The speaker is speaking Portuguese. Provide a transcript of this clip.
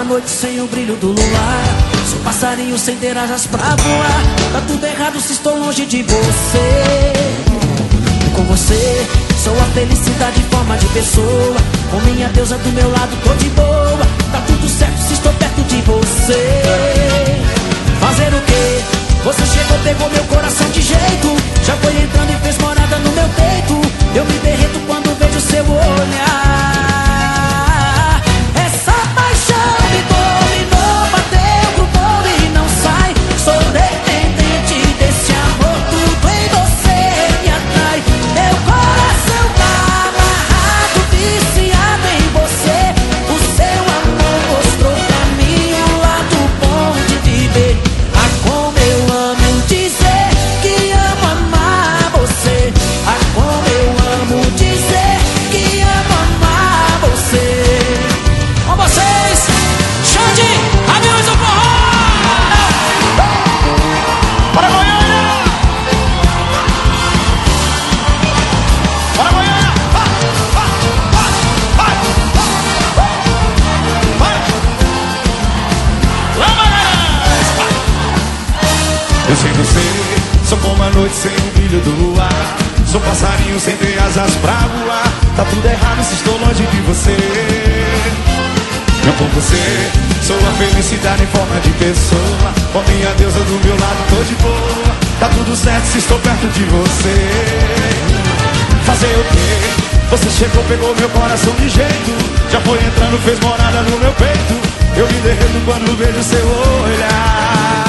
noite sem o brilho do luar. Sou passarinho sem ter asas pra voar. Tá tudo errado se estou longe de você. Com você, sou a felicidade em forma de pessoa. Com minha deusa do meu lado, tô de boa. Tá tudo certo se estou perto de você. Fazer o quê? Você chegou, pegou meu coração de jeito. Já foi entrando e fez morada no meu peito. Eu me derreto quando vejo seu olhar. Essa paixão me dominou, bateu, grudou e não sai. Sou dependente desse amor, tudo em você me atrai. Meu coração tá amarrado, viciado em você. O seu amor mostrou pra mim o lado bom de viver. Ah, como eu amo dizer que amo amar você. Ah, como eu amo dizer que amo amar você. Com vocês, Xande, Aviões do Forró! Bora, Goiânia! Bora, Goiânia! Vai! Eu sem você, sou como a noite sem o brilho do luar. Sou passarinho sem ter asas pra voar. Tá tudo errado se estou longe de você. Eu com você, sou a felicidade em forma de pessoa. Com minha deusa do meu lado, tô de boa. Tá tudo certo se estou perto de você. Fazer o quê? Você chegou, pegou meu coração de jeito. Já foi entrando, fez morada no meu peito. Eu me derreto quando vejo seu olhar.